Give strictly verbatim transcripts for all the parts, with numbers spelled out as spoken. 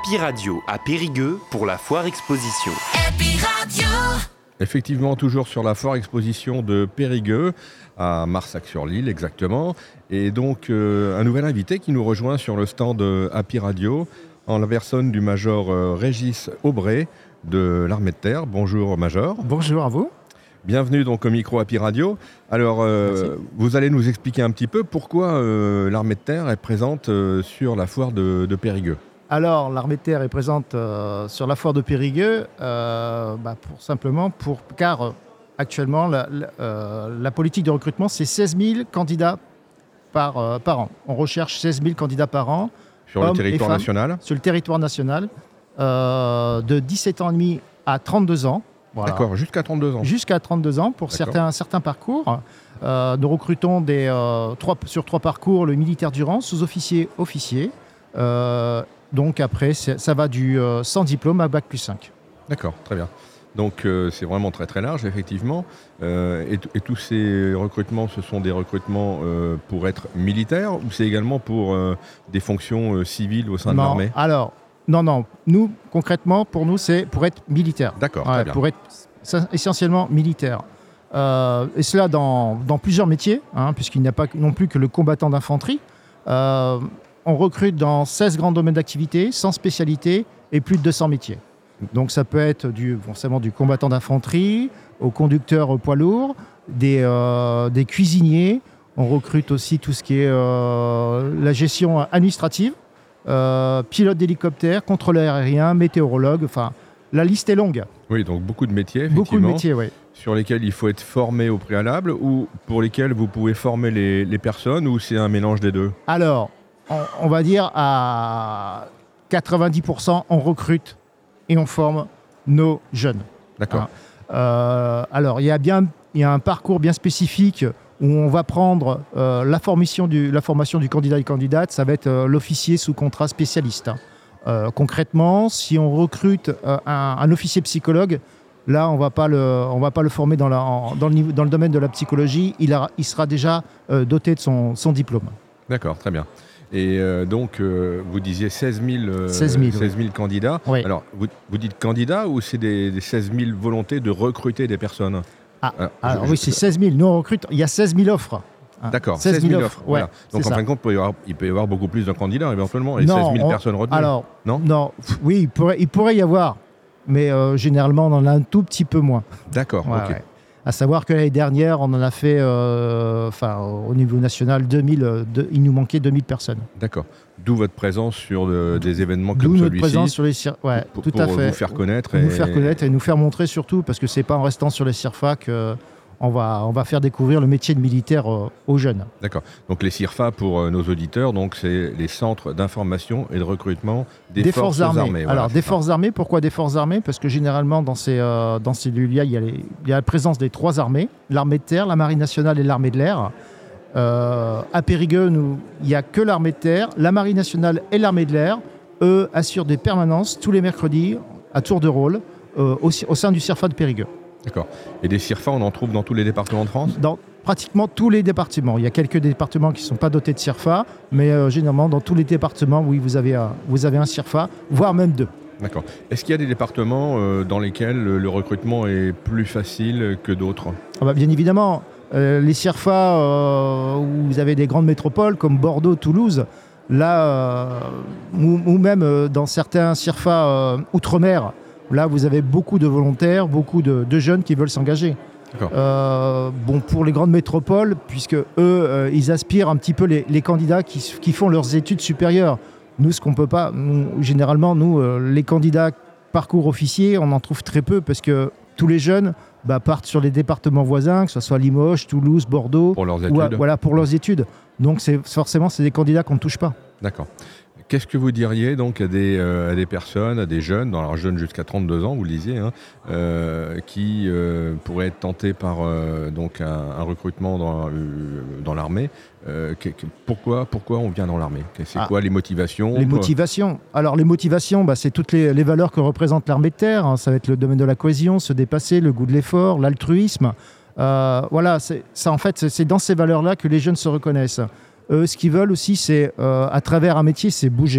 Happy Radio à Périgueux pour la foire exposition. Happy Radio. Effectivement, toujours sur la foire exposition de Périgueux, à Marsac-sur-l'Île exactement. Et donc, euh, un nouvel invité qui nous rejoint sur le stand Happy Radio, en la personne du major euh, Régis Aubray de l'Armée de Terre. Bonjour major. Bonjour à vous. Bienvenue donc au micro Happy Radio. Alors, euh, vous allez nous expliquer un petit peu pourquoi euh, l'Armée de Terre est présente euh, sur la foire de, de Périgueux. Alors, l'Armée de Terre est présente euh, sur la foire de Périgueux, euh, bah, pour, simplement pour, car euh, actuellement, la, la, euh, la politique de recrutement, c'est seize mille candidats par, euh, par an. On recherche seize mille candidats par an. Sur le territoire femmes, national Sur le territoire national, euh, de dix-sept ans et demi à trente-deux ans. Voilà. D'accord, jusqu'à trente-deux ans. Jusqu'à trente-deux ans pour certains, certains parcours. Euh, nous recrutons des, euh, trois, sur trois parcours le militaire du rang, sous-officier, officier. Euh, donc après, ça va du euh, sans diplôme à bac plus cinq. D'accord, très bien. Donc euh, c'est vraiment très très large, effectivement. Euh, et, t- et tous ces recrutements, ce sont des recrutements euh, pour être militaire ou c'est également pour euh, des fonctions euh, civiles au sein non, de l'armée ? Alors, non, non. Nous, concrètement, pour nous, c'est pour être militaire. D'accord, ouais, très bien. Pour être essentiellement militaire. Euh, et cela dans, dans plusieurs métiers, hein, puisqu'il n'y a pas non plus que le combattant d'infanterie. Euh, on recrute dans seize grands domaines d'activité, cent spécialités et plus de deux cents métiers. Donc ça peut être du, forcément du combattant d'infanterie, au conducteur poids lourd, des, euh, des cuisiniers. On recrute aussi tout ce qui est euh, la gestion administrative, euh, pilote d'hélicoptère, contrôleur aérien, météorologue. Enfin, la liste est longue. Oui, donc beaucoup de métiers, effectivement. Beaucoup de métiers, oui. Sur lesquels il faut être formé au préalable ou pour lesquels vous pouvez former les, les personnes ou c'est un mélange des deux ? Alors, on, on va dire à quatre-vingt-dix pour cent, on recrute et on forme nos jeunes. D'accord. Hein. Euh, alors, il y a bien, il y a un parcours bien spécifique où on va prendre euh, la, formation du, la formation du candidat et candidate, ça va être euh, l'officier sous contrat spécialiste. Hein. Euh, concrètement, si on recrute euh, un, un officier psychologue, là, on ne va pas le former dans, la, en, dans, le niveau, dans le domaine de la psychologie, il, a, il sera déjà euh, doté de son, son diplôme. D'accord, très bien. Et euh, donc, euh, vous disiez seize mille, euh, seize mille, seize mille oui. candidats. Oui. Alors, vous, vous dites candidats ou c'est des, des seize mille volontés de recruter des personnes ? Ah, alors, alors je, oui, je, c'est seize mille. Nous, on recrute, il y a seize mille offres. Hein. D'accord, seize mille offres. Voilà. Ouais, donc, en ça. fin de compte, il peut y avoir, il peut y avoir beaucoup plus de candidats éventuellement, et non, seize mille on, personnes retenues. Alors, non, non oui, il pourrait, il pourrait y avoir, mais euh, généralement, on en a un tout petit peu moins. D'accord, ouais, ok. Ouais. À savoir que l'année dernière, on en a fait, euh, enfin, au niveau national, deux mille, euh, deux, il nous manquait deux mille personnes. D'accord. D'où votre présence sur de, des événements comme D'où celui-ci. notre présence sur les cir- ouais, pour, tout pour à fait. vous faire connaître. Nous et... faire connaître et nous faire montrer surtout, parce que c'est pas en restant sur les CIRFA que on va, on va faire découvrir le métier de militaire euh, aux jeunes. D'accord. Donc les CIRFA, pour euh, nos auditeurs, donc c'est les centres d'information et de recrutement des, des forces, forces armées. armées. Alors, voilà, des forces armées, pourquoi des forces armées ? Parce que généralement, dans ces, euh, dans ces lieux-là, il y, a les, il y a la présence des trois armées, l'armée de terre, la marine nationale et l'armée de l'air. Euh, à Périgueux, nous, il n'y a que l'armée de terre, la marine nationale et l'armée de l'air. Eux assurent des permanences tous les mercredis, à tour de rôle, euh, au, au sein du CIRFA de Périgueux. D'accord. Et des CIRFA, on en trouve dans tous les départements de France ? Dans pratiquement tous les départements. Il y a quelques départements qui ne sont pas dotés de CIRFA, mais euh, généralement, dans tous les départements, oui, vous avez, un, vous avez un CIRFA, voire même deux. D'accord. Est-ce qu'il y a des départements euh, dans lesquels le recrutement est plus facile que d'autres ? Ah bah, bien évidemment, euh, les CIRFA euh, où vous avez des grandes métropoles comme Bordeaux, Toulouse, là, euh, ou, ou même euh, dans certains CIRFA euh, outre-mer, là, vous avez beaucoup de volontaires, beaucoup de, de jeunes qui veulent s'engager. Euh, bon, pour les grandes métropoles, puisque eux, euh, ils aspirent un petit peu les, les candidats qui, qui font leurs études supérieures. Nous, ce qu'on peut pas, nous, généralement, nous, euh, les candidats parcours officiers, on en trouve très peu parce que tous les jeunes bah, partent sur les départements voisins, que ce soit Limoges, Toulouse, Bordeaux, pour leurs études. Ou à, voilà, pour leurs études. Donc, c'est, forcément, c'est des candidats qu'on ne touche pas. D'accord. Qu'est-ce que vous diriez donc à des, euh, à des personnes, à des jeunes, dans leur jeunes jusqu'à trente-deux ans, vous le disiez, hein, euh, qui euh, pourraient être tentés par euh, donc un, un recrutement dans, euh, dans l'armée euh, que, que, pourquoi, pourquoi on vient dans l'armée ? C'est ah, quoi les motivations ? Les motivations. Alors les motivations, bah, c'est toutes les, les valeurs que représente l'armée de terre. Hein. Ça va être le domaine de la cohésion, se dépasser, le goût de l'effort, l'altruisme. Euh, voilà, c'est, ça en fait, c'est, c'est dans ces valeurs-là que les jeunes se reconnaissent. Eux, ce qu'ils veulent aussi, c'est, euh, à travers un métier, c'est bouger.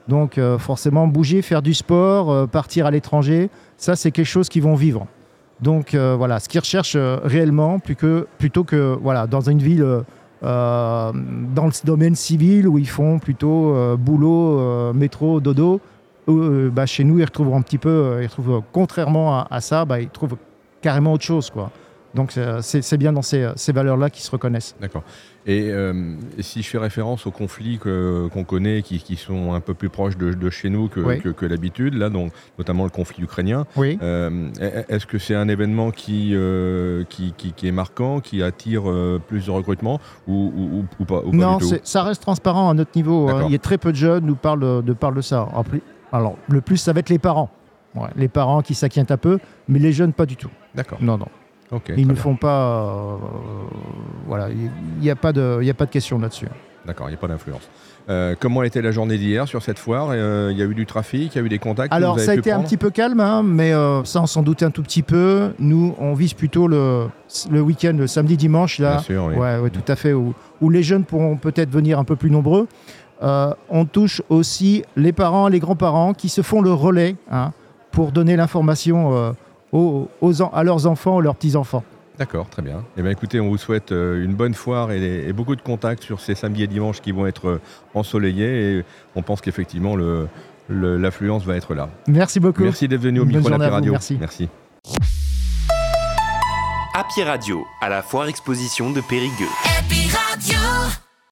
Donc euh, forcément, bouger, faire du sport, euh, partir à l'étranger, ça c'est quelque chose qu'ils vont vivre. Donc euh, voilà, ce qu'ils recherchent euh, réellement, plus que, plutôt que voilà, dans une ville, euh, euh, dans le domaine civil où ils font plutôt euh, boulot, euh, métro, dodo, euh, bah, chez nous ils retrouvent un petit peu, euh, ils retrouvent, contrairement à, à ça, bah, ils trouvent carrément autre chose, quoi. Donc c'est, c'est bien dans ces, ces valeurs-là qu'ils se reconnaissent. D'accord. Et, euh, et si je fais référence aux conflits que, qu'on connaît, qui, qui sont un peu plus proches de, de chez nous que, oui. que, que l'habitude, là, donc, notamment le conflit ukrainien, oui. euh, est-ce que c'est un événement qui, euh, qui, qui, qui est marquant, qui attire euh, plus de recrutement ou, ou, ou pas, ou pas Non, du tout? c'est, ça reste transparent à notre niveau. Hein. Il y a très peu de jeunes qui nous parlent de, parlent de ça. Alors, le plus, ça va être les parents. Ouais, les parents qui s'inquiètent un peu, mais les jeunes, pas du tout. D'accord. Non, non. Okay, ils ne bien. font pas... Euh, voilà, il n'y a, a pas de question là-dessus. D'accord, il n'y a pas d'influence. Euh, comment a été la journée d'hier sur cette foire? Il euh, y a eu du trafic, il y a eu des contacts? Alors, ça a été prendre un petit peu calme, hein, mais euh, ça, on s'en doutait un tout petit peu. Nous, on vise plutôt le, le week-end, le samedi, dimanche, là. Bien sûr, oui. Ouais, ouais, tout à fait, où, où les jeunes pourront peut-être venir un peu plus nombreux. Euh, on touche aussi les parents, les grands-parents qui se font le relais, hein, pour donner l'information euh, aux, aux, à leurs enfants, aux leurs petits-enfants. D'accord, très bien. Eh bien, écoutez, on vous souhaite une bonne foire et, et beaucoup de contacts sur ces samedis et dimanches qui vont être ensoleillés. Et on pense qu'effectivement, le, le, l'affluence va être là. Merci beaucoup. Merci d'être venu au micro d'Happy Radio. Merci. Merci. Happy Radio, à la foire exposition de Périgueux.